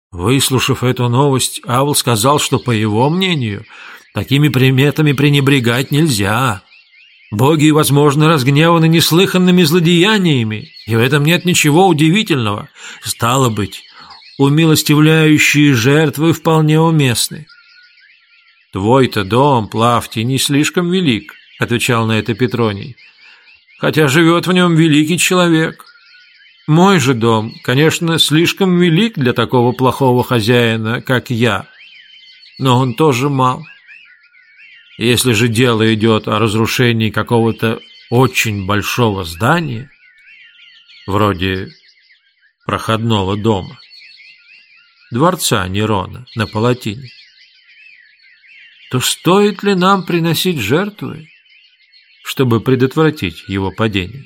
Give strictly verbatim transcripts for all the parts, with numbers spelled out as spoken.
Выслушав эту новость, Авл сказал, что, по его мнению, такими приметами пренебрегать нельзя. Боги, возможно, разгневаны неслыханными злодеяниями, и в этом нет ничего удивительного. Стало быть, умилостивляющие жертвы вполне уместны. «Твой-то дом, Плавтий, не слишком велик», — отвечал на это Петроний, «хотя живет в нем великий человек. Мой же дом, конечно, слишком велик для такого плохого хозяина, как я, но он тоже мал. Если же дело идет о разрушении какого-то очень большого здания, вроде проходного дома, дворца Нерона на Палатине, то стоит ли нам приносить жертвы, чтобы предотвратить его падение?»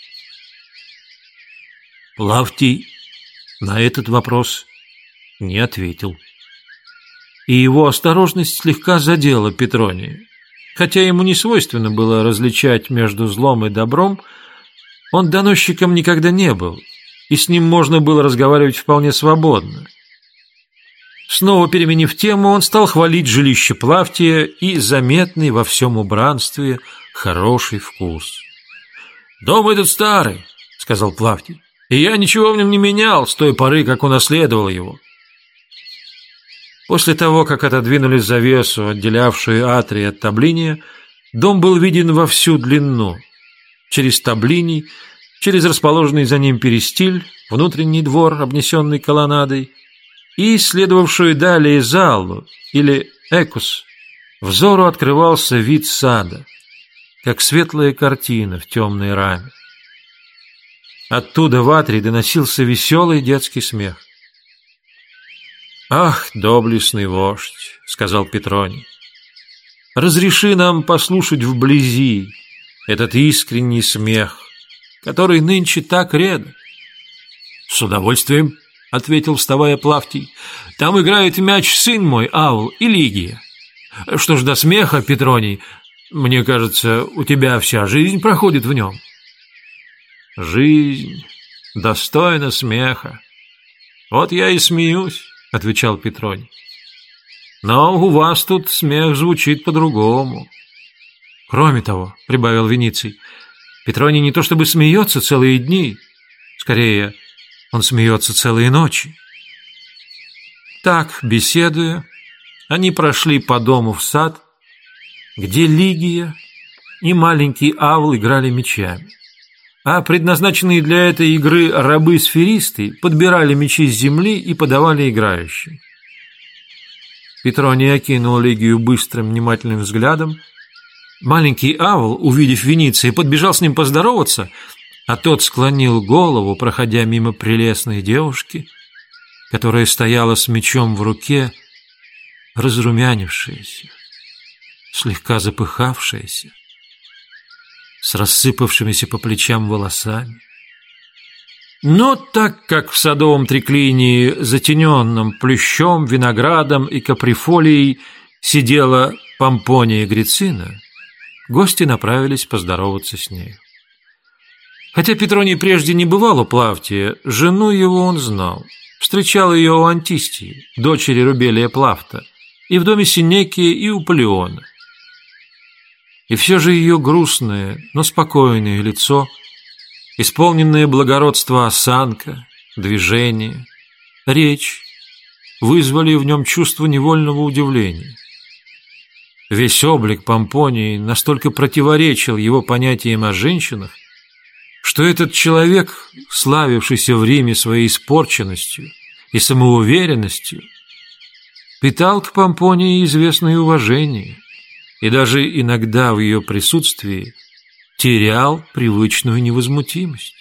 Плавтий на этот вопрос не ответил. И его осторожность слегка задела Петрония. Хотя ему не свойственно было различать между злом и добром, он доносчиком никогда не был, и с ним можно было разговаривать вполне свободно. Снова переменив тему, он стал хвалить жилище Плавтия и заметный во всем убранстве хороший вкус. «Дом этот старый», — сказал Плавтий, — «и я ничего в нем не менял с той поры, как унаследовал его». После того, как отодвинули завесу, отделявшую атрий от таблиния, дом был виден во всю длину. Через таблиний, через расположенный за ним перистиль, внутренний двор, обнесенный колоннадой, и следовавшую далее залу, или экус, взору открывался вид сада, как светлая картина в темной раме. Оттуда в атрий доносился веселый детский смех. «Ах, доблестный вождь», — сказал Петроний, — «разреши нам послушать вблизи этот искренний смех, который нынче так редок». «С удовольствием», — ответил, вставая Плавтий, — «там играет в мяч сын мой, Авл, и Лигия. Что ж до смеха, Петроний, мне кажется, у тебя вся жизнь проходит в нем». «Жизнь достойна смеха. Вот я и смеюсь», — отвечал Петроний. «Но у вас тут смех звучит по-другому». «Кроме того, — прибавил Вениций, — Петроний не то чтобы смеется целые дни, скорее, он смеется целые ночи». Так, беседуя, они прошли по дому в сад, где Лигия и маленький Авл играли мячами, а предназначенные для этой игры рабы-сферисты подбирали мячи с земли и подавали играющим. Петроний окинул Лигию быстрым, внимательным взглядом. Маленький Авл, увидев Вениция, подбежал с ним поздороваться, а тот склонил голову, проходя мимо прелестной девушки, которая стояла с мячом в руке, разрумянившаяся, слегка запыхавшаяся, с рассыпавшимися по плечам волосами. Но так как в садовом триклинии, затененном плющом, виноградом и каприфолией, сидела Помпония Грицина, гости направились поздороваться с нею. Хотя Петроний прежде не бывал у Плавтия, жену его он знал. Встречал ее у Антистии, дочери Рубелия Плавта, и в доме Синекия, и у Палеона. И все же ее грустное, но спокойное лицо, исполненное благородства осанка, движение, речь вызвали в нем чувство невольного удивления. Весь облик Помпонии настолько противоречил его понятиям о женщинах, что этот человек, славившийся в Риме своей испорченностью и самоуверенностью, питал к Помпонии известное уважение и даже иногда в ее присутствии терял привычную невозмутимость.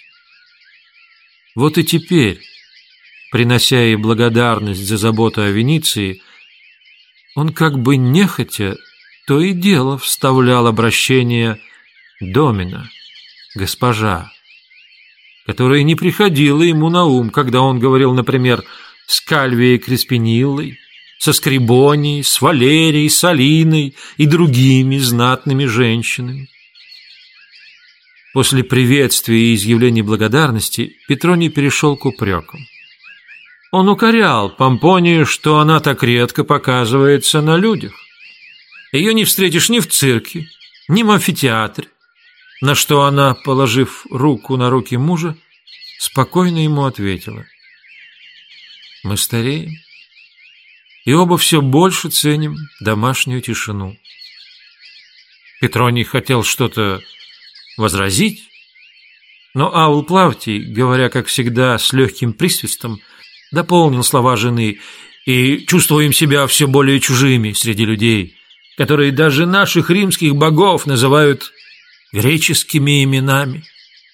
Вот и теперь, принося ей благодарность за заботу о Вениции, он как бы нехотя то и дело вставлял обращение «домина», «госпожа», которое не приходило ему на ум, когда он говорил, например, с Кальвией Креспиниллой, со Скрибонией, с Валерией, с Алиной и другими знатными женщинами. После приветствия и изъявления благодарности Петроний перешел к упрекам. Он укорял Помпонию, что она так редко показывается на людях. Ее не встретишь ни в цирке, ни в амфитеатре, на что она, положив руку на руки мужа, спокойно ему ответила: «Мы стареем, и оба все больше ценим домашнюю тишину». Петроний хотел что-то возразить, но Авл Плавтий, говоря, как всегда, с легким присвистом, дополнил слова жены: «И чувствуем себя все более чужими среди людей, которые даже наших римских богов называют греческими именами».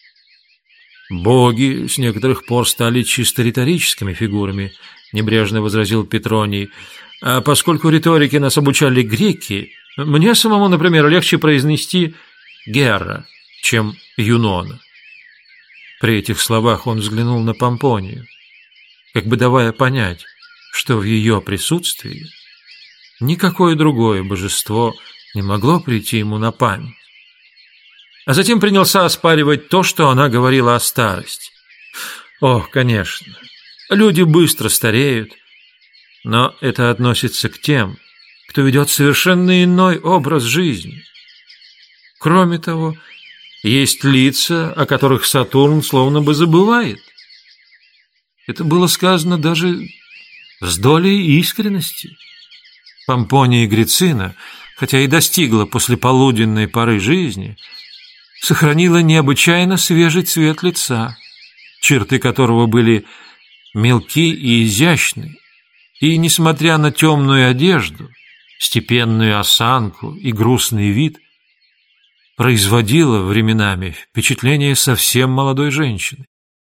«Боги с некоторых пор стали чисто риторическими фигурами», — небрежно возразил Петроний. «А поскольку риторике нас обучали греки, мне самому, например, легче произнести Гера, чем Юнона». При этих словах он взглянул на Помпонию, как бы давая понять, что в ее присутствии никакое другое божество не могло прийти ему на память. А затем принялся оспаривать то, что она говорила о старости. О, конечно, люди быстро стареют, но это относится к тем, кто ведет совершенно иной образ жизни. Кроме того, есть лица, о которых Сатурн словно бы забывает. Это было сказано даже с долей искренности. Помпония Грицина, хотя и достигла послеполуденной поры жизни, сохранила необычайно свежий цвет лица, черты которого были мелки и изящны, и, несмотря на темную одежду, степенную осанку и грустный вид, производила временами впечатление совсем молодой женщины.